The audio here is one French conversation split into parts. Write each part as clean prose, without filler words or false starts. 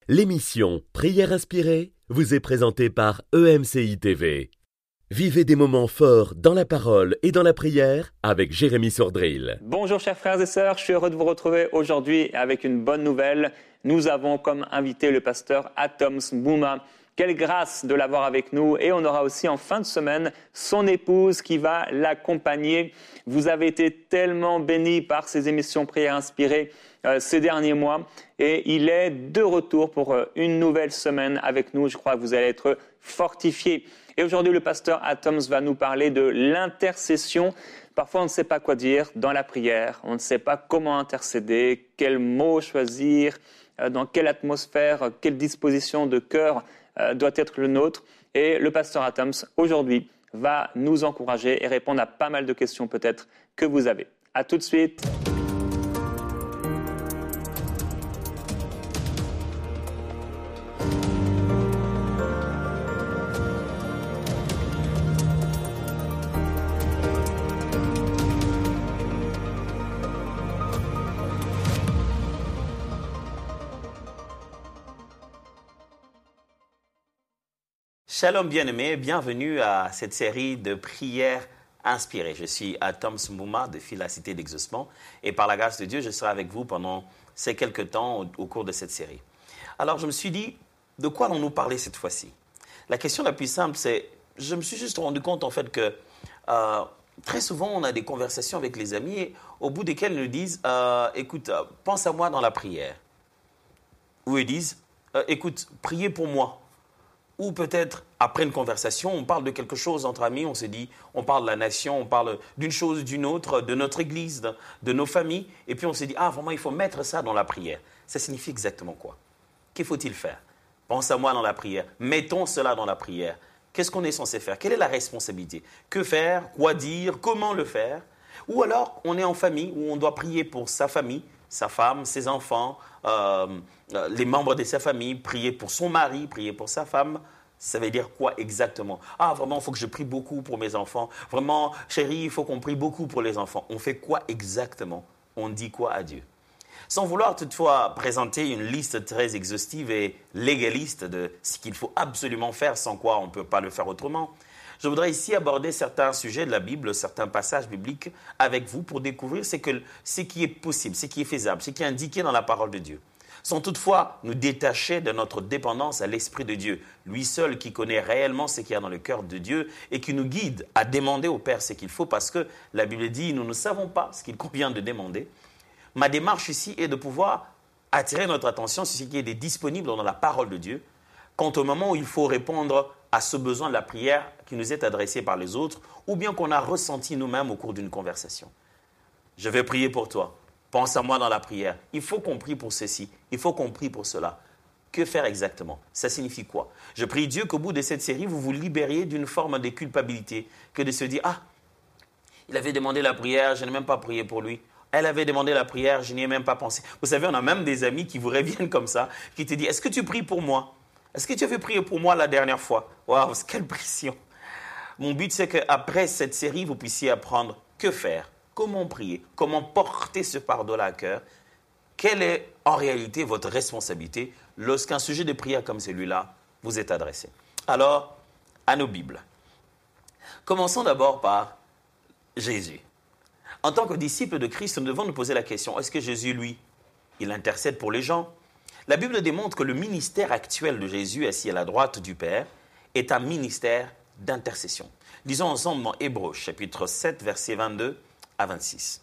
L'émission Prière inspirée vous est présentée par EMCI TV. Vivez des moments forts dans la parole et dans la prière avec Jérémy Sordrill. Bonjour chers frères et sœurs, je suis heureux de vous retrouver aujourd'hui avec une bonne nouvelle. Nous avons comme invité le pasteur Atoms Mbouma. Quelle grâce de l'avoir avec nous, et on aura aussi en fin de semaine son épouse qui va l'accompagner. Vous avez été tellement bénis par ces émissions Prières inspirées ces derniers mois, et il est de retour pour une nouvelle semaine avec nous. Je crois que vous allez être fortifiés. Et aujourd'hui, le pasteur Atoms va nous parler de l'intercession. Parfois, on ne sait pas quoi dire dans la prière, on ne sait pas comment intercéder, quels mots choisir, dans quelle atmosphère, quelle disposition de cœur doit être le nôtre. Et le pasteur Atoms, aujourd'hui, va nous encourager et répondre à pas mal de questions peut-être que vous avez. À tout de suite. Shalom bien-aimés, bienvenue à cette série de prières inspirées. Je suis Atoms Mbouma de Fil La Cité d'Exaucement et par la grâce de Dieu, je serai avec vous pendant ces quelques temps au cours de cette série. Alors je me suis dit, de quoi allons-nous parler cette fois-ci? La question la plus simple, c'est, je me suis juste rendu compte en fait que très souvent on a des conversations avec les amis au bout desquelles ils nous disent, écoute, pense à moi dans la prière. Ou ils disent, écoute, priez pour moi. Ou peut-être, après une conversation, on parle de quelque chose entre amis, on se dit, on parle de la nation, on parle d'une chose, d'une autre, de notre église, de nos familles, et puis on se dit, vraiment, il faut mettre ça dans la prière. Ça signifie exactement quoi? Qu'il faut-il faire? Pense à moi dans la prière. Mettons cela dans la prière. Qu'est-ce qu'on est censé faire? Quelle est la responsabilité? Que faire? Quoi dire? Comment le faire? Ou alors, on est en famille, où on doit prier pour sa famille, sa femme, ses enfants, les membres de sa famille, prier pour son mari, prier pour sa femme. Ça veut dire quoi exactement? Vraiment, il faut que je prie beaucoup pour mes enfants. Vraiment, chérie, il faut qu'on prie beaucoup pour les enfants. On fait quoi exactement? On dit quoi à Dieu? Sans vouloir toutefois présenter une liste très exhaustive et légaliste de ce qu'il faut absolument faire, sans quoi on ne peut pas le faire autrement, je voudrais ici aborder certains sujets de la Bible, certains passages bibliques avec vous pour découvrir ce qui est possible, ce qui est faisable, ce qui est indiqué dans la parole de Dieu. Sans toutefois nous détacher de notre dépendance à l'Esprit de Dieu, lui seul qui connaît réellement ce qu'il y a dans le cœur de Dieu et qui nous guide à demander au Père ce qu'il faut, parce que la Bible dit, nous ne savons pas ce qu'il convient de demander. Ma démarche ici est de pouvoir attirer notre attention sur ce qui est disponible dans la parole de Dieu, quant au moment où il faut répondre à ce besoin de la prière qui nous est adressé par les autres, ou bien qu'on a ressenti nous-mêmes au cours d'une conversation. Je vais prier pour toi. Pense à moi dans la prière. Il faut qu'on prie pour ceci. Il faut qu'on prie pour cela. Que faire exactement? Ça signifie quoi? Je prie Dieu qu'au bout de cette série, vous vous libériez d'une forme de culpabilité, que de se dire, il avait demandé la prière, je n'ai même pas prié pour lui. Elle avait demandé la prière, je n'y ai même pas pensé. Vous savez, on a même des amis qui vous reviennent comme ça, qui te disent, est-ce que tu pries pour moi? Est-ce que tu avais prié pour moi la dernière fois? Waouh, quelle pression! Mon but, c'est qu'après cette série, vous puissiez apprendre que faire, comment prier, comment porter ce fardeau-là à cœur. Quelle est en réalité votre responsabilité lorsqu'un sujet de prière comme celui-là vous est adressé? Alors, à nos Bibles. Commençons d'abord par Jésus. En tant que disciple de Christ, nous devons nous poser la question, est-ce que Jésus, lui, il intercède pour les gens? La Bible démontre que le ministère actuel de Jésus, assis à la droite du Père, est un ministère d'intercession. Lisons ensemble dans Hébreux, chapitre 7, versets 22 à 26.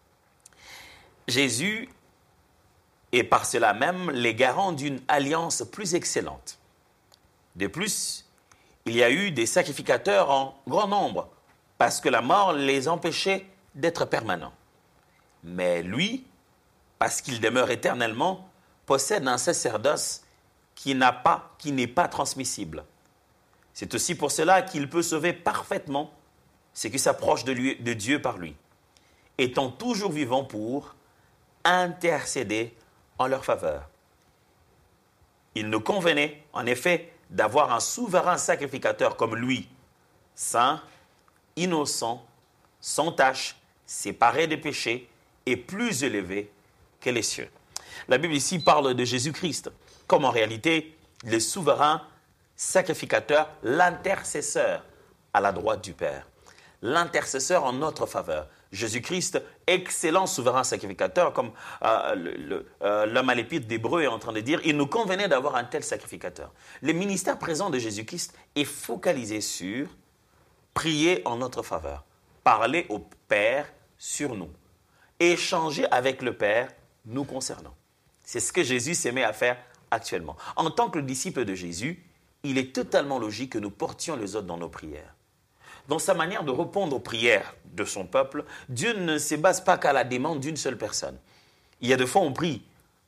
Jésus est par cela même les garants d'une alliance plus excellente. De plus, il y a eu des sacrificateurs en grand nombre, parce que la mort les empêchait d'être permanents. Mais lui, parce qu'il demeure éternellement, possède un sacerdoce qui n'est pas transmissible. C'est aussi pour cela qu'il peut sauver parfaitement ceux qui s'approchent de Dieu par lui, étant toujours vivant pour intercéder en leur faveur. Il nous convenait, en effet, d'avoir un souverain sacrificateur comme lui, saint, innocent, sans tache, séparé des péchés et plus élevé que les cieux. La Bible ici parle de Jésus-Christ. comme en réalité le souverain sacrificateur, l'intercesseur à la droite du Père. L'intercesseur en notre faveur. Jésus-Christ, excellent souverain sacrificateur, comme l'homme à l'épître d'Hébreux est en train de dire, il nous convenait d'avoir un tel sacrificateur. Le ministère présent de Jésus-Christ est focalisé sur prier en notre faveur, parler au Père sur nous, échanger avec le Père nous concernant. C'est ce que Jésus s'est mis à faire actuellement. En tant que disciple de Jésus, il est totalement logique que nous portions les autres dans nos prières. Dans sa manière de répondre aux prières de son peuple, Dieu ne se base pas qu'à la demande d'une seule personne. Il y a des fois, on prie,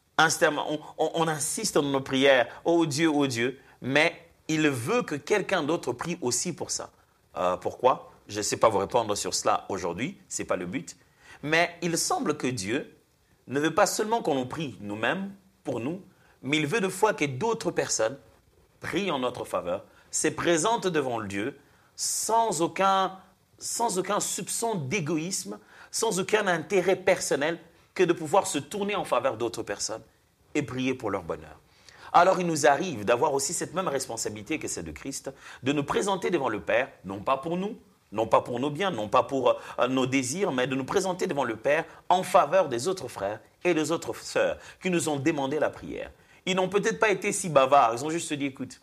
on insiste dans nos prières, oh Dieu, mais il veut que quelqu'un d'autre prie aussi pour ça. Pourquoi? Je ne sais pas vous répondre sur cela aujourd'hui, ce n'est pas le but. Mais il semble que Dieu ne veut pas seulement qu'on nous prie nous-mêmes, pour nous, mais il veut des fois que d'autres personnes prient en notre faveur, se présentent devant Dieu, sans aucun soupçon d'égoïsme, sans aucun intérêt personnel que de pouvoir se tourner en faveur d'autres personnes et prier pour leur bonheur. Alors il nous arrive d'avoir aussi cette même responsabilité que celle de Christ, de nous présenter devant le Père, non pas pour nous, non pas pour nos biens, non pas pour nos désirs, mais de nous présenter devant le Père en faveur des autres frères et des autres sœurs qui nous ont demandé la prière. Ils n'ont peut-être pas été si bavards, ils ont juste dit, écoute,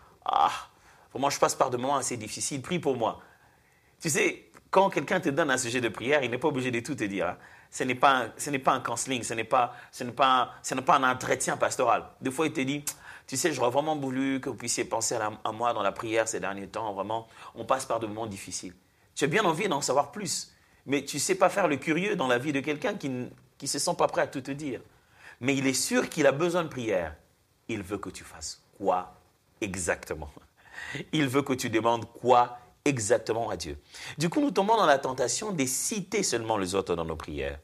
moi, je passe par des moments assez difficiles, prie pour moi. Tu sais, quand quelqu'un te donne un sujet de prière, il n'est pas obligé de tout te dire. Hein. Ce n'est pas un counseling, ce n'est pas un entretien pastoral. Des fois, il te dit, tu sais, j'aurais vraiment voulu que vous puissiez penser à moi dans la prière ces derniers temps. Vraiment, on passe par des moments difficiles. Tu as bien envie d'en savoir plus, mais tu ne sais pas faire le curieux dans la vie de quelqu'un qui ne se sent pas prêt à tout te dire. Mais il est sûr qu'il a besoin de prière. Il veut que tu fasses quoi exactement? Il veut que tu demandes quoi exactement à Dieu. Du coup, nous tombons dans la tentation de citer seulement les autres dans nos prières.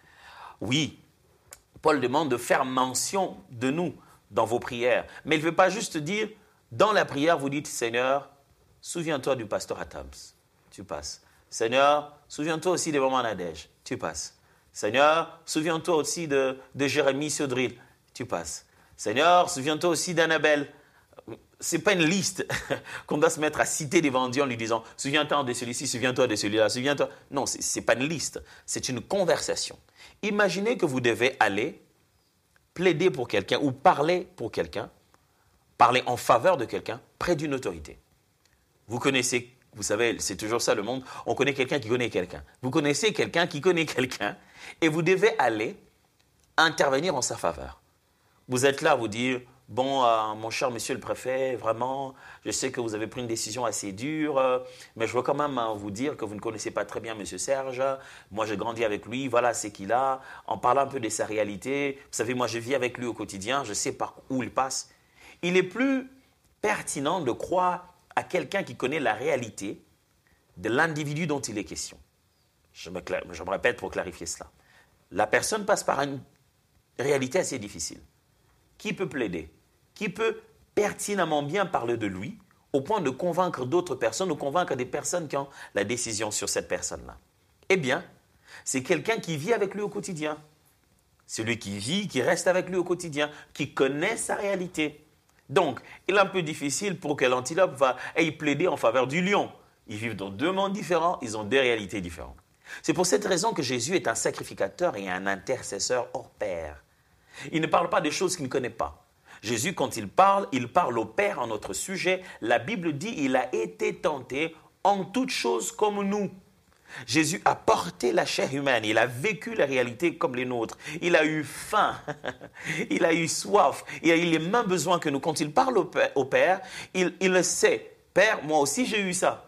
Oui, Paul demande de faire mention de nous dans vos prières. Mais il ne veut pas juste dire, dans la prière, vous dites, Seigneur, souviens-toi du pasteur Atams. Tu passes. Seigneur, souviens-toi aussi de Maman Nadège. Tu passes. Seigneur, souviens-toi aussi de Jérémie Sodril. Tu passes. Seigneur, souviens-toi aussi d'Annabelle. Ce n'est pas une liste qu'on doit se mettre à citer devant Dieu en lui disant « Souviens-toi de celui-ci, souviens-toi de celui-là, souviens-toi ». Non, ce n'est pas une liste, c'est une conversation. Imaginez que vous devez aller plaider pour quelqu'un ou parler pour quelqu'un, parler en faveur de quelqu'un près d'une autorité. Vous connaissez, vous savez, c'est toujours ça le monde, on connaît quelqu'un qui connaît quelqu'un. Vous connaissez quelqu'un qui connaît quelqu'un et vous devez aller intervenir en sa faveur. Vous êtes là à vous dire « Bon, mon cher monsieur le préfet, vraiment, je sais que vous avez pris une décision assez dure, mais je veux quand même vous dire que vous ne connaissez pas très bien monsieur Serge. Moi, j'ai grandi avec lui, voilà ce qu'il a. En parlant un peu de sa réalité, vous savez, moi, je vis avec lui au quotidien, je sais par où il passe. Il est plus pertinent de croire à quelqu'un qui connaît la réalité de l'individu dont il est question. Je me répète pour clarifier cela. La personne passe par une réalité assez difficile. Qui peut plaider? Qui peut pertinemment bien parler de lui au point de convaincre d'autres personnes ou convaincre des personnes qui ont la décision sur cette personne-là? Eh bien, c'est quelqu'un qui vit avec lui au quotidien. Celui qui vit, qui reste avec lui au quotidien, qui connaît sa réalité. Donc, il est un peu difficile pour que l'antilope aille plaider en faveur du lion. Ils vivent dans deux mondes différents, ils ont deux réalités différentes. C'est pour cette raison que Jésus est un sacrificateur et un intercesseur hors pair. Il ne parle pas des choses qu'il ne connaît pas. Jésus, quand il parle au Père en notre sujet. La Bible dit qu'il a été tenté en toutes choses comme nous. Jésus a porté la chair humaine, il a vécu la réalité comme les nôtres. Il a eu faim, il a eu soif, il a eu les mêmes besoins que nous. Quand il parle au Père, il le sait. Père, moi aussi j'ai eu ça.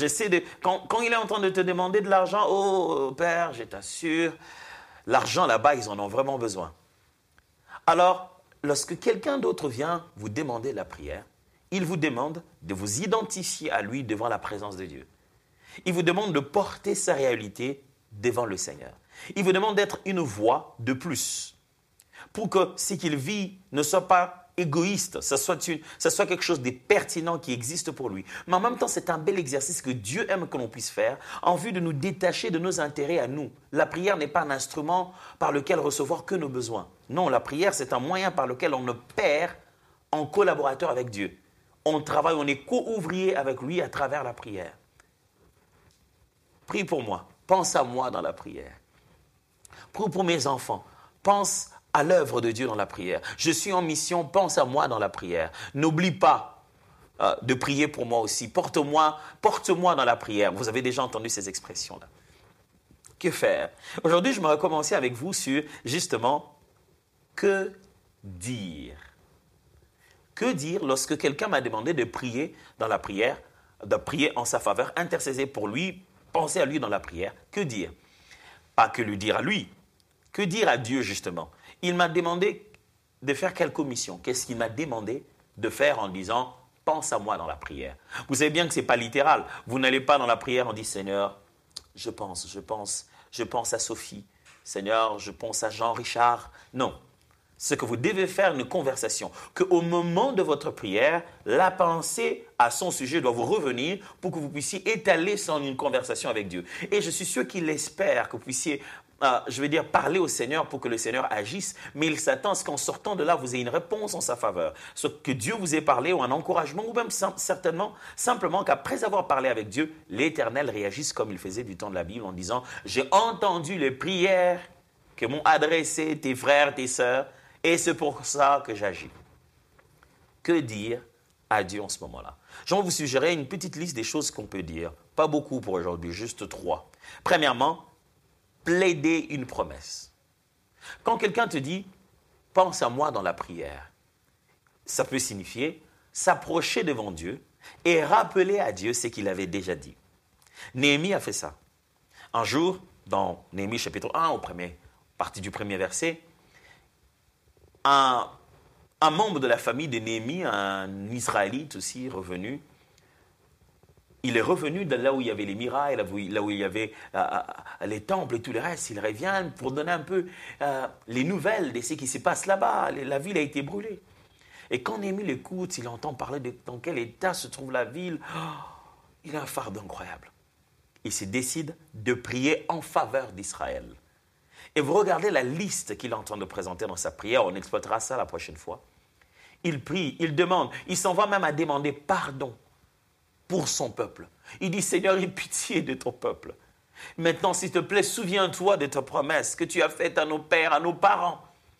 Quand il est en train de te demander de l'argent, oh Père, je t'assure, l'argent là-bas, ils en ont vraiment besoin. Alors, lorsque quelqu'un d'autre vient vous demander la prière, il vous demande de vous identifier à lui devant la présence de Dieu. Il vous demande de porter sa réalité devant le Seigneur. Il vous demande d'être une voix de plus pour que ce qu'il vit ne soit pas égoïste, ça soit quelque chose de pertinent qui existe pour lui. Mais en même temps, c'est un bel exercice que Dieu aime que l'on puisse faire en vue de nous détacher de nos intérêts à nous. La prière n'est pas un instrument par lequel recevoir que nos besoins. Non, la prière, c'est un moyen par lequel on ne perd en collaborateur avec Dieu. On travaille, on est co-ouvrier avec lui à travers la prière. Prie pour moi. Pense à moi dans la prière. Prie pour mes enfants. Pense à l'œuvre de Dieu dans la prière. Je suis en mission, pense à moi dans la prière. N'oublie pas de prier pour moi aussi. Porte-moi dans la prière. Vous avez déjà entendu ces expressions-là. Que faire? Aujourd'hui, je vais commencer avec vous sur, justement, que dire? Que dire lorsque quelqu'un m'a demandé de prier dans la prière, de prier en sa faveur, intercéder pour lui, penser à lui dans la prière? Que dire? Pas que lui dire à lui. Que dire à Dieu, justement? Il m'a demandé de faire quelle commission? Qu'est-ce qu'il m'a demandé de faire en disant « pense à moi dans la prière ». Vous savez bien que ce n'est pas littéral. Vous n'allez pas dans la prière en disant « Seigneur, je pense à Sophie. Seigneur, je pense à Jean-Richard. » Non. Ce que vous devez faire, une conversation, qu'au moment de votre prière, la pensée à son sujet doit vous revenir pour que vous puissiez étaler son une conversation avec Dieu. Et je suis sûr qu'il espère que vous puissiez, parler au Seigneur pour que le Seigneur agisse, mais il s'attend à ce qu'en sortant de là, vous ayez une réponse en sa faveur. Ce que Dieu vous ait parlé ou un encouragement, ou même simplement qu'après avoir parlé avec Dieu, l'Éternel réagisse comme il faisait du temps de la Bible en disant « J'ai entendu les prières que m'ont adressées tes frères, tes sœurs, et c'est pour ça que j'agis. » Que dire à Dieu en ce moment-là? Je vais vous suggérer une petite liste des choses qu'on peut dire. Pas beaucoup pour aujourd'hui, juste 3. Premièrement, plaider une promesse. Quand quelqu'un te dit « pense à moi dans la prière », ça peut signifier s'approcher devant Dieu et rappeler à Dieu ce qu'il avait déjà dit. Néhémie a fait ça. Un jour, dans Néhémie chapitre 1, partie du premier verset, un membre de la famille de Néhémie, un Israélite aussi revenu, il est revenu de là où il y avait les murailles, là où il y avait les temples et tout le reste. Il revient pour donner un peu les nouvelles de ce qui se passe là-bas. La ville a été brûlée. Et quand Néhémie l'écoute, il entend parler de dans quel état se trouve la ville. Il a un fardeau incroyable. Il se décide de prier en faveur d'Israël. Et vous regardez la liste qu'il est en train de présenter dans sa prière, on exploitera ça la prochaine fois. Il prie, il demande, il s'en va même à demander pardon pour son peuple. Il dit, Seigneur, aie pitié de ton peuple. Maintenant, s'il te plaît, souviens-toi de ta promesse que tu as faite à nos pères, à nos parents.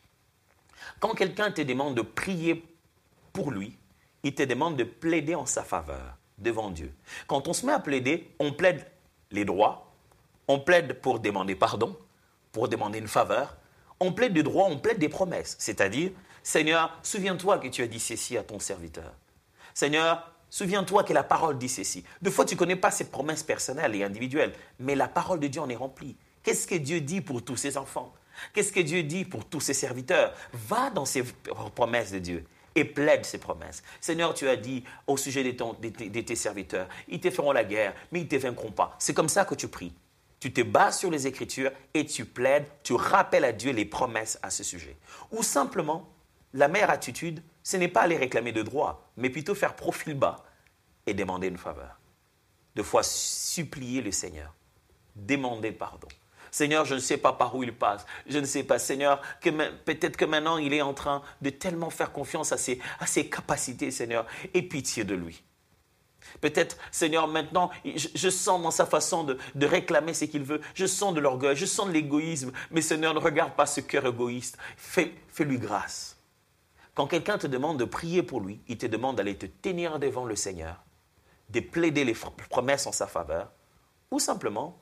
Quand quelqu'un te demande de prier pour lui, il te demande de plaider en sa faveur devant Dieu. Quand on se met à plaider, on plaide les droits, on plaide pour demander pardon, pour demander une faveur, on plaide des droits, on plaide des promesses. C'est-à-dire, Seigneur, souviens-toi que tu as dit ceci à ton serviteur. Seigneur, souviens-toi que la parole dit ceci. Des fois, tu ne connais pas ces promesses personnelles et individuelles, mais la parole de Dieu en est remplie. Qu'est-ce que Dieu dit pour tous ses enfants? Qu'est-ce que Dieu dit pour tous ses serviteurs? Va dans ces promesses de Dieu et plaide ces promesses. Seigneur, tu as dit au sujet de tes serviteurs, ils te feront la guerre, mais ils ne te vaincront pas. C'est comme ça que tu pries. Tu te bases sur les Écritures et tu plaides, tu rappelles à Dieu les promesses à ce sujet. Ou simplement, la meilleure attitude, ce n'est pas aller réclamer de droits, mais plutôt faire profil bas et demander une faveur. De fois, supplier le Seigneur, demander pardon. Seigneur, je ne sais pas par où il passe. Je ne sais pas, Seigneur, peut-être que maintenant, il est en train de tellement faire confiance à ses capacités, Seigneur. Aie pitié de lui. Peut-être, Seigneur, maintenant, je sens dans sa façon de réclamer ce qu'il veut. Je sens de l'orgueil, je sens de l'égoïsme. Mais Seigneur, ne regarde pas ce cœur égoïste. Fais-lui grâce. Quand quelqu'un te demande de prier pour lui, il te demande d'aller te tenir devant le Seigneur, de plaider les promesses en sa faveur, ou simplement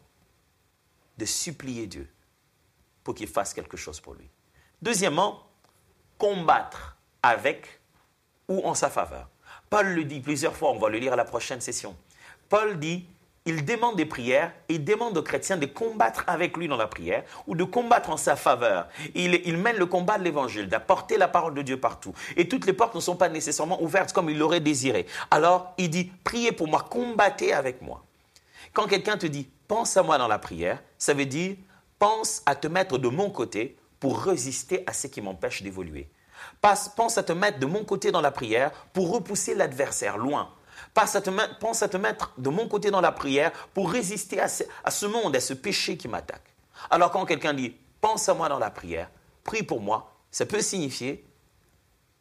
de supplier Dieu pour qu'il fasse quelque chose pour lui. Deuxièmement, combattre avec ou en sa faveur. Paul le dit plusieurs fois, on va le lire à la prochaine session. Paul dit, il demande des prières, il demande aux chrétiens de combattre avec lui dans la prière ou de combattre en sa faveur. Il mène le combat de l'évangile, d'apporter la parole de Dieu partout. Et toutes les portes ne sont pas nécessairement ouvertes comme il l'aurait désiré. Alors, il dit, priez pour moi, combattez avec moi. Quand quelqu'un te dit, pense à moi dans la prière, ça veut dire, pense à te mettre de mon côté pour résister à ce qui m'empêche d'évoluer. Pense à te mettre de mon côté dans la prière pour repousser l'adversaire loin. Pense à te mettre de mon côté dans la prière pour résister à ce monde, à ce péché qui m'attaque. Alors quand quelqu'un dit, pense à moi dans la prière, prie pour moi, ça peut signifier,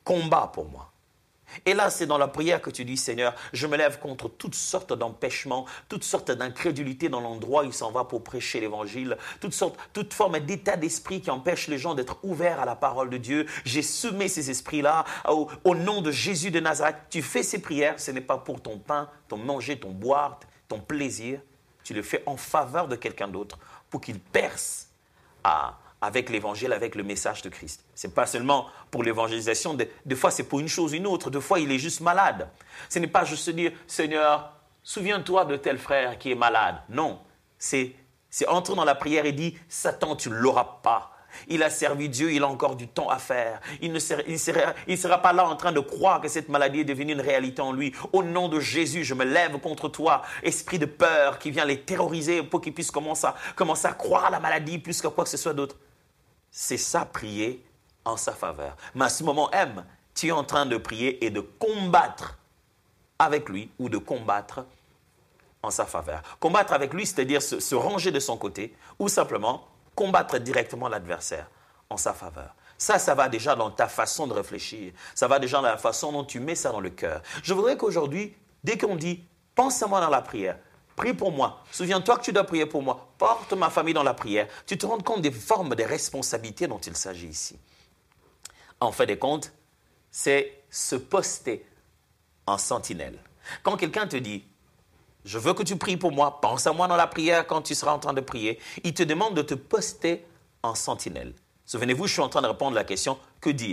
combat pour moi. Et là, c'est dans la prière que tu dis, Seigneur, je me lève contre toutes sortes d'empêchements, toutes sortes d'incrédulité dans l'endroit où il s'en va pour prêcher l'évangile, toute forme d'état d'esprit qui empêche les gens d'être ouverts à la parole de Dieu. J'ai semé ces esprits-là au nom de Jésus de Nazareth. Tu fais ces prières, ce n'est pas pour ton pain, ton manger, ton boire, ton plaisir. Tu le fais en faveur de quelqu'un d'autre pour qu'il perce avec l'évangile, avec le message de Christ. Ce n'est pas seulement pour l'évangélisation, des fois c'est pour une chose ou une autre, des fois il est juste malade. Ce n'est pas juste dire, Seigneur, souviens-toi de tel frère qui est malade. Non, c'est entrer dans la prière et dire, Satan, tu ne l'auras pas. Il a servi Dieu, il a encore du temps à faire. Il ne sera pas là en train de croire que cette maladie est devenue une réalité en lui. Au nom de Jésus, je me lève contre toi, esprit de peur qui vient les terroriser pour qu'ils puissent commencer à croire à la maladie plus que quoi que ce soit d'autre. C'est ça, prier en sa faveur. Mais à ce moment même, tu es en train de prier et de combattre avec lui ou de combattre en sa faveur. Combattre avec lui, c'est-à-dire se ranger de son côté ou simplement combattre directement l'adversaire en sa faveur. Ça va déjà dans ta façon de réfléchir. Ça va déjà dans la façon dont tu mets ça dans le cœur. Je voudrais qu'aujourd'hui, dès qu'on dit « pense à moi dans la prière », prie pour moi. Souviens-toi que tu dois prier pour moi. Porte ma famille dans la prière. Tu te rends compte des formes de responsabilités dont il s'agit ici. En fait des comptes, c'est se poster en sentinelle. Quand quelqu'un te dit « je veux que tu pries pour moi, pense à moi dans la prière quand tu seras en train de prier », il te demande de te poster en sentinelle. Souvenez-vous, je suis en train de répondre à la question « que dire ?»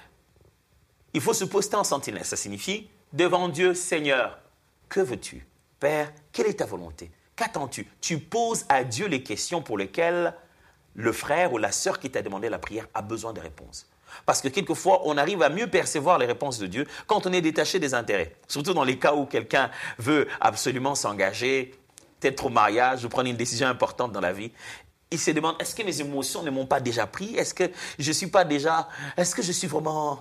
Il faut se poster en sentinelle. Ça signifie devant Dieu, Seigneur, que veux-tu ? Père, quelle est ta volonté? Qu'attends-tu? Tu poses à Dieu les questions pour lesquelles le frère ou la sœur qui t'a demandé la prière a besoin de réponses. Parce que quelquefois, on arrive à mieux percevoir les réponses de Dieu quand on est détaché des intérêts. Surtout dans les cas où quelqu'un veut absolument s'engager, peut-être au mariage ou prendre une décision importante dans la vie. Il se demande, est-ce que mes émotions ne m'ont pas déjà pris? Est-ce que je suis vraiment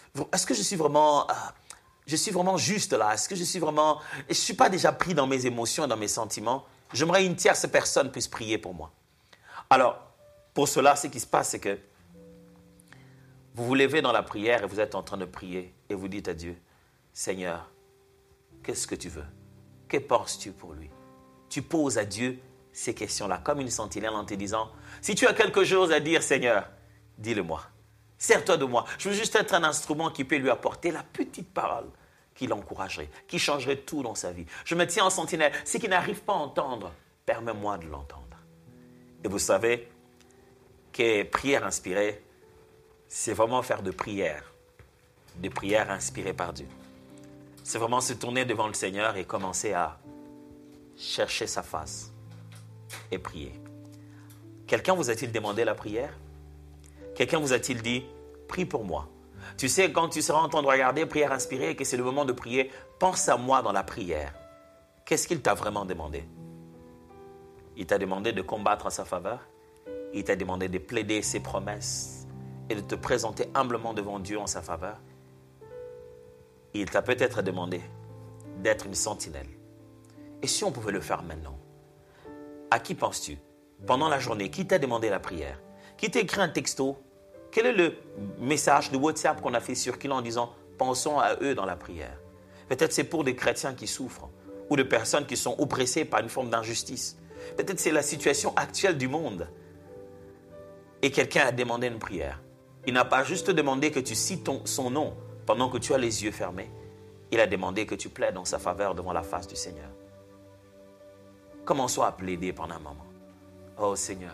juste là? Est-ce que je ne suis pas déjà pris dans mes émotions et dans mes sentiments? J'aimerais une tierce personne puisse prier pour moi. Alors, pour cela, ce qui se passe, c'est que vous vous levez dans la prière et vous êtes en train de prier et vous dites à Dieu, Seigneur, qu'est-ce que tu veux? Que penses-tu pour lui? Tu poses à Dieu ces questions-là, comme une sentinelle en te disant, si tu as quelque chose à dire, Seigneur, dis-le-moi. Sers-toi de moi. Je veux juste être un instrument qui peut lui apporter la petite parole qui l'encouragerait, qui changerait tout dans sa vie. Je me tiens en sentinelle. Ce qu'il n'arrive pas à entendre, permets-moi de l'entendre. Et vous savez que prière inspirée, c'est vraiment faire de prières inspirées par Dieu. C'est vraiment se tourner devant le Seigneur et commencer à chercher sa face et prier. Quelqu'un vous a-t-il demandé la prière? Quelqu'un vous a-t-il dit, prie pour moi? Tu sais, quand tu seras en train de regarder prière inspirée et que c'est le moment de prier, pense à moi dans la prière. Qu'est-ce qu'il t'a vraiment demandé? Il t'a demandé de combattre en sa faveur. Il t'a demandé de plaider ses promesses et de te présenter humblement devant Dieu en sa faveur. Il t'a peut-être demandé d'être une sentinelle. Et si on pouvait le faire maintenant? À qui penses-tu? Pendant la journée, qui t'a demandé la prière? Qui t'a écrit un texto? Quel est le message de WhatsApp qu'on a fait circuler en disant « pensons à eux dans la prière ». Peut-être c'est pour des chrétiens qui souffrent ou des personnes qui sont oppressées par une forme d'injustice. Peut-être c'est la situation actuelle du monde. Et quelqu'un a demandé une prière. Il n'a pas juste demandé que tu cites son nom pendant que tu as les yeux fermés. Il a demandé que tu plaides en sa faveur devant la face du Seigneur. Commençons à plaider pendant un moment. Oh Seigneur.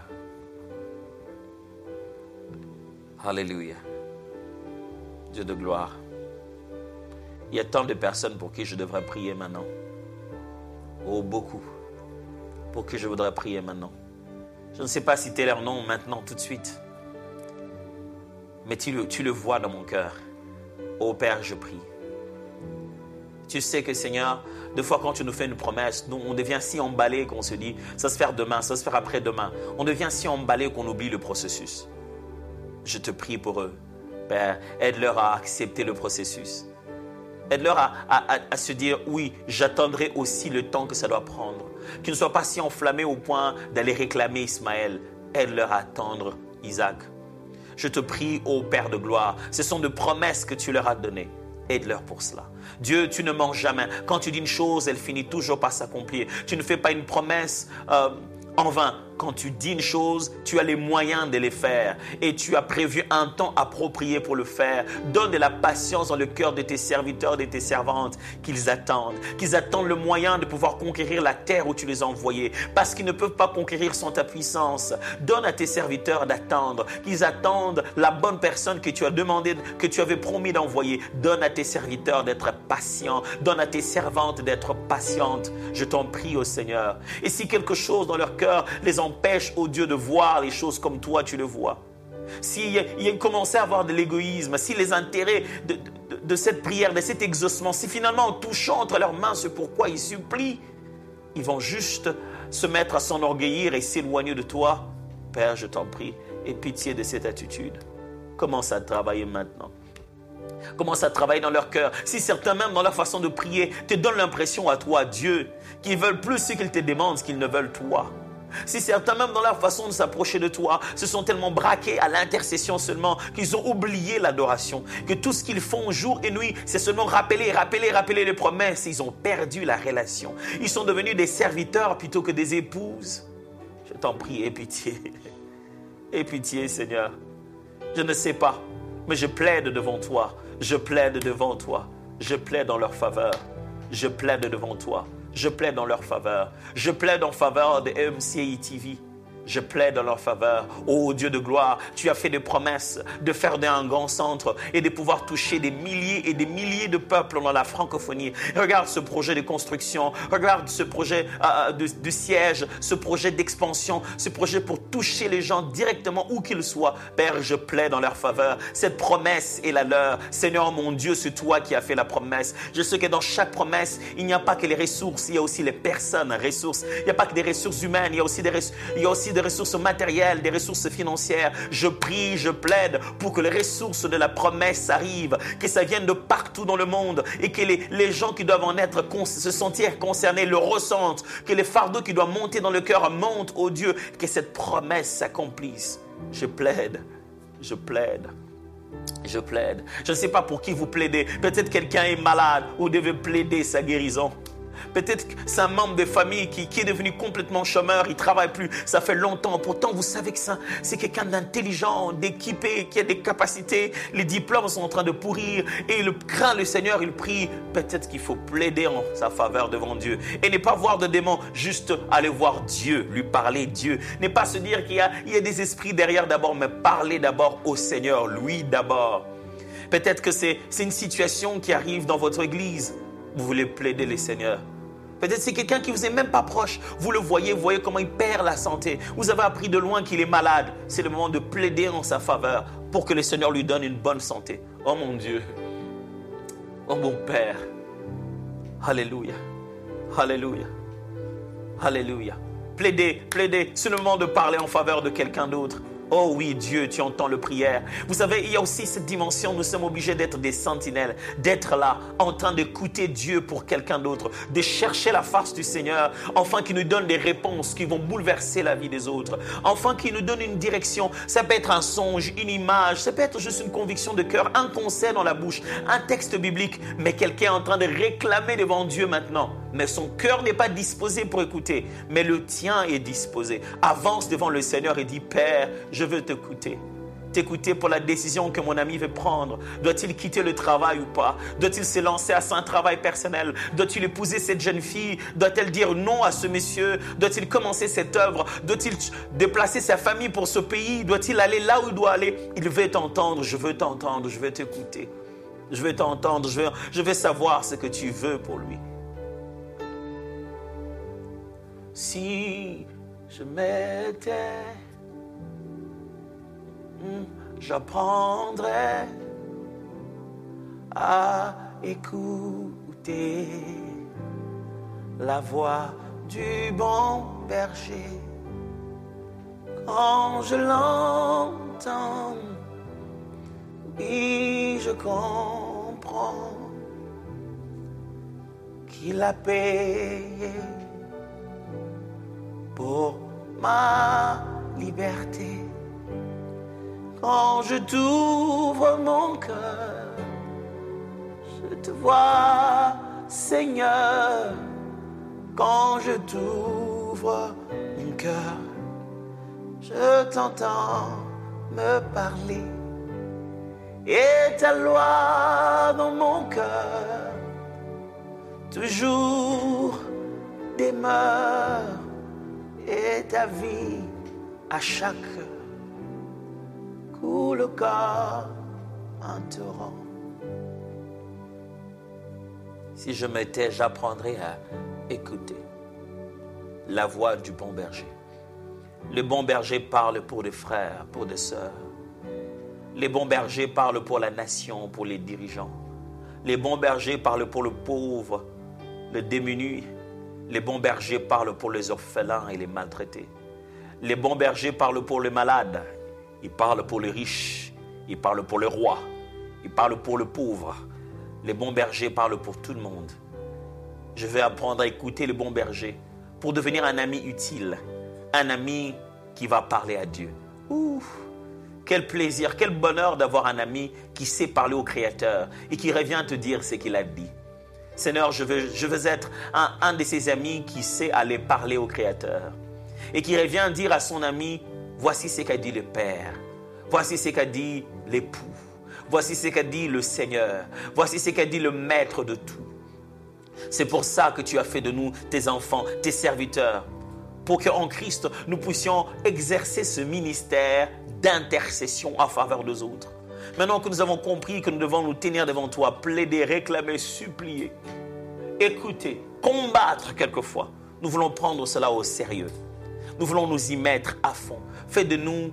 Alléluia. Dieu de gloire. Il y a tant de personnes pour qui je devrais prier maintenant. Oh, beaucoup. Pour qui je voudrais prier maintenant. Je ne sais pas citer leur nom maintenant, tout de suite. Mais tu le vois dans mon cœur. Oh Père, je prie. Tu sais que Seigneur, des fois quand tu nous fais une promesse, nous, on devient si emballé qu'on se dit, ça se fait demain, ça se fera après-demain. On devient si emballé qu'on oublie le processus. Je te prie pour eux. Père, aide-leur à accepter le processus. Aide-leur à se dire, oui, j'attendrai aussi le temps que ça doit prendre. Qu'ils ne soient pas si enflammés au point d'aller réclamer Ismaël. Aide-leur à attendre Isaac. Je te prie, ô Père de gloire, ce sont de promesses que tu leur as données. Aide-leur pour cela. Dieu, tu ne mens jamais. Quand tu dis une chose, elle finit toujours par s'accomplir. Tu ne fais pas une promesse en vain. Quand tu dis une chose, tu as les moyens de les faire et tu as prévu un temps approprié pour le faire. Donne de la patience dans le cœur de tes serviteurs, de tes servantes qu'ils attendent le moyen de pouvoir conquérir la terre où tu les as envoyés parce qu'ils ne peuvent pas conquérir sans ta puissance. Donne à tes serviteurs d'attendre, qu'ils attendent la bonne personne que tu as demandé, que tu avais promis d'envoyer. Donne à tes serviteurs d'être patients, donne à tes servantes d'être patientes. Je t'en prie, ô Seigneur. Et si quelque chose dans leur cœur les empêche, ô Dieu, de voir les choses comme toi tu le vois. S'il commençait à avoir de l'égoïsme, si les intérêts de cette prière, de cet exaucement, si finalement en touchant entre leurs mains ce pourquoi ils supplient, ils vont juste se mettre à s'enorgueillir et s'éloigner de toi, Père, je t'en prie, aie pitié de cette attitude. Commence à travailler maintenant. Commence à travailler dans leur cœur. Si certains même dans leur façon de prier te donnent l'impression à toi, Dieu, qu'ils veulent plus ce qu'ils te demandent qu'ils ne veulent toi. Si certains même dans leur façon de s'approcher de toi se sont tellement braqués à l'intercession seulement qu'ils ont oublié l'adoration, que tout ce qu'ils font jour et nuit c'est seulement rappeler les promesses, ils ont perdu la relation. Ils sont devenus des serviteurs plutôt que des épouses. Je t'en prie, aie pitié. Aie pitié, Seigneur. Je ne sais pas, mais je plaide devant toi. Je plaide devant toi. Je plaide en leur faveur. Je plaide devant toi. Je plaide en leur faveur. Je plaide en faveur de MCI TV. Je plaide en leur faveur. Ô Dieu de gloire, tu as fait des promesses de faire un grand centre et de pouvoir toucher des milliers et des milliers de peuples dans la francophonie. Regarde ce projet de construction, regarde ce projet de siège, ce projet d'expansion, ce projet pour toucher les gens directement où qu'ils soient. Père, je plaide en leur faveur. Cette promesse est la leur. Seigneur mon Dieu, c'est toi qui as fait la promesse. Je sais que dans chaque promesse, il n'y a pas que les ressources, il y a aussi les personnes ressources. Il n'y a pas que des ressources humaines, il y a aussi des ressources matérielles, des ressources financières. Je prie, je plaide pour que les ressources de la promesse arrivent, que ça vienne de partout dans le monde et que les gens qui doivent en être, se sentir concernés le ressentent, que les fardeaux qui doivent monter dans le cœur montent au Dieu, que cette promesse s'accomplisse. Je plaide, je plaide. Je plaide. Je ne sais pas pour qui vous plaidez. Peut-être quelqu'un est malade, vous devez plaider sa guérison. Peut-être que c'est un membre de famille qui est devenu complètement chômeur, il ne travaille plus, ça fait longtemps. Pourtant, vous savez que c'est quelqu'un d'intelligent, d'équipé, qui a des capacités. Les diplômes sont en train de pourrir et il craint le Seigneur, il prie. Peut-être qu'il faut plaider en sa faveur devant Dieu. Et ne pas voir de démons, juste aller voir Dieu, lui parler Dieu. Ne pas se dire qu'il y a des esprits derrière d'abord, mais parler d'abord au Seigneur, lui d'abord. Peut-être que c'est une situation qui arrive dans votre église. Vous voulez plaider le Seigneur. Peut-être c'est quelqu'un qui ne vous est même pas proche. Vous le voyez, vous voyez comment il perd la santé. Vous avez appris de loin qu'il est malade. C'est le moment de plaider en sa faveur pour que le Seigneur lui donne une bonne santé. Oh mon Dieu. Oh mon Père. Alléluia. Alléluia. Alléluia. Plaidez, plaidez. C'est le moment de parler en faveur de quelqu'un d'autre. Oh oui, Dieu, tu entends le prière. Vous savez, il y a aussi cette dimension, nous sommes obligés d'être des sentinelles, d'être là, en train d'écouter Dieu pour quelqu'un d'autre, de chercher la face du Seigneur, enfin qu'il nous donne des réponses qui vont bouleverser la vie des autres, enfin qu'il nous donne une direction. Ça peut être un songe, une image, ça peut être juste une conviction de cœur, un conseil dans la bouche, un texte biblique, mais quelqu'un est en train de réclamer devant Dieu maintenant. Mais son cœur n'est pas disposé pour écouter, mais le tien est disposé. Avance devant le Seigneur et dis, Père, je veux t'écouter. T'écouter pour la décision que mon ami veut prendre. Doit-il quitter le travail ou pas? Doit-il se lancer à un travail personnel? Doit-il épouser cette jeune fille? Doit-elle dire non à ce monsieur? Doit-il commencer cette œuvre? Doit-il déplacer sa famille pour ce pays? Doit-il aller là où il doit aller? Il veut t'entendre, je veux t'entendre, je veux t'écouter. Je veux t'entendre, je veux savoir ce que tu veux pour lui. Si je m'étais, j'apprendrais à écouter la voix du bon berger. Quand je l'entends, oui, je comprends qu'il a payé pour ma liberté. Quand je t'ouvre mon cœur, je te vois, Seigneur. Quand je t'ouvre mon cœur, je t'entends me parler. Et ta loi dans mon cœur toujours demeure. Et ta vie à chaque coule comme un torrent. Si je m'étais, j'apprendrais à écouter la voix du bon berger. Le bon berger parle pour des frères, pour des sœurs. Les bons bergers parlent pour la nation, pour les dirigeants. Les bons bergers parlent pour le pauvre, le démuni. Les bons bergers parlent pour les orphelins et les maltraités. Les bons bergers parlent pour les malades. Ils parlent pour les riches. Ils parlent pour le roi. Ils parlent pour le pauvre. Les bons bergers parlent pour tout le monde. Je vais apprendre à écouter le bon berger pour devenir un ami utile. Un ami qui va parler à Dieu. Ouh, quel plaisir, quel bonheur d'avoir un ami qui sait parler au Créateur et qui revient te dire ce qu'il a dit. Seigneur, je veux être un de ces amis qui sait aller parler au Créateur et qui revient dire à son ami, voici ce qu'a dit le Père, voici ce qu'a dit l'époux, voici ce qu'a dit le Seigneur, voici ce qu'a dit le Maître de tout. C'est pour ça que tu as fait de nous tes enfants, tes serviteurs, pour qu'en Christ, nous puissions exercer ce ministère d'intercession en faveur des autres. Maintenant que nous avons compris que nous devons nous tenir devant toi, plaider, réclamer, supplier, écouter, combattre quelquefois, nous voulons prendre cela au sérieux. Nous voulons nous y mettre à fond. Fais de nous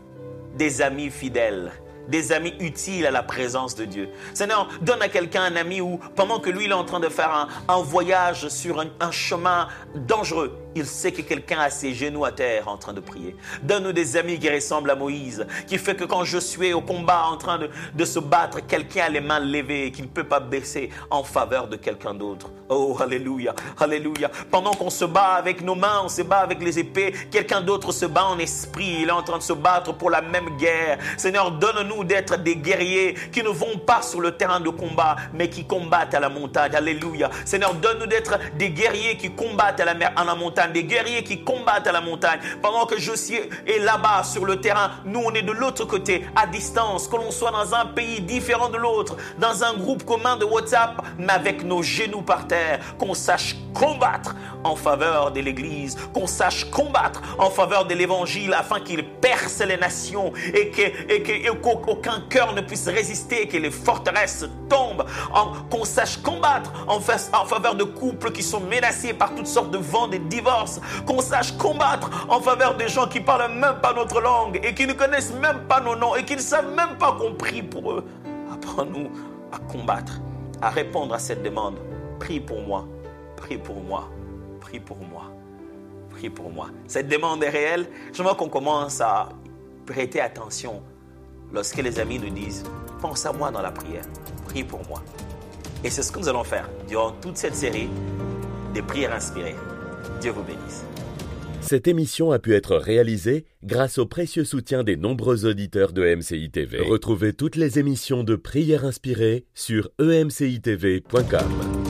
des amis fidèles, des amis utiles à la présence de Dieu. Seigneur, donne à quelqu'un un ami où, pendant que lui il est en train de faire un voyage sur un chemin dangereux, il sait que quelqu'un a ses genoux à terre en train de prier. Donne-nous des amis qui ressemblent à Moïse, qui fait que quand je suis au combat en train de se battre, quelqu'un a les mains levées et qui ne peut pas baisser en faveur de quelqu'un d'autre. Oh, alléluia, alléluia. Pendant qu'on se bat avec nos mains, on se bat avec les épées, quelqu'un d'autre se bat en esprit, il est en train de se battre pour la même guerre. Seigneur, donne-nous d'être des guerriers qui ne vont pas sur le terrain de combat, mais qui combattent à la montagne. Alléluia. Seigneur, donne-nous d'être des guerriers qui combattent à la montagne, des guerriers qui combattent à la montagne. Pendant que je suis là-bas sur le terrain, nous on est de l'autre côté, à distance, que l'on soit dans un pays différent de l'autre, dans un groupe commun de WhatsApp, mais avec nos genoux par terre, qu'on sache combattre en faveur de l'Église, qu'on sache combattre en faveur de l'Évangile afin qu'il perce les nations et qu'aucun cœur ne puisse résister, que les forteresses tombent, qu'on sache combattre en faveur de couples qui sont menacés par toutes sortes de vents de divorce, qu'on sache combattre en faveur des gens qui ne parlent même pas notre langue et qui ne connaissent même pas nos noms et qui ne savent même pas qu'on prie pour eux. Apprends-nous à combattre, à répondre à cette demande. Prie pour moi, prie pour moi, prie pour moi, prie pour moi. Cette demande est réelle. J'aimerais qu'on commence à prêter attention lorsque les amis nous disent « Pense à moi dans la prière, prie pour moi ». Et c'est ce que nous allons faire durant toute cette série des prières inspirées. Dieu vous bénisse. Cette émission a pu être réalisée grâce au précieux soutien des nombreux auditeurs de MCI TV. Retrouvez toutes les émissions de prières inspirées sur emcitv.com.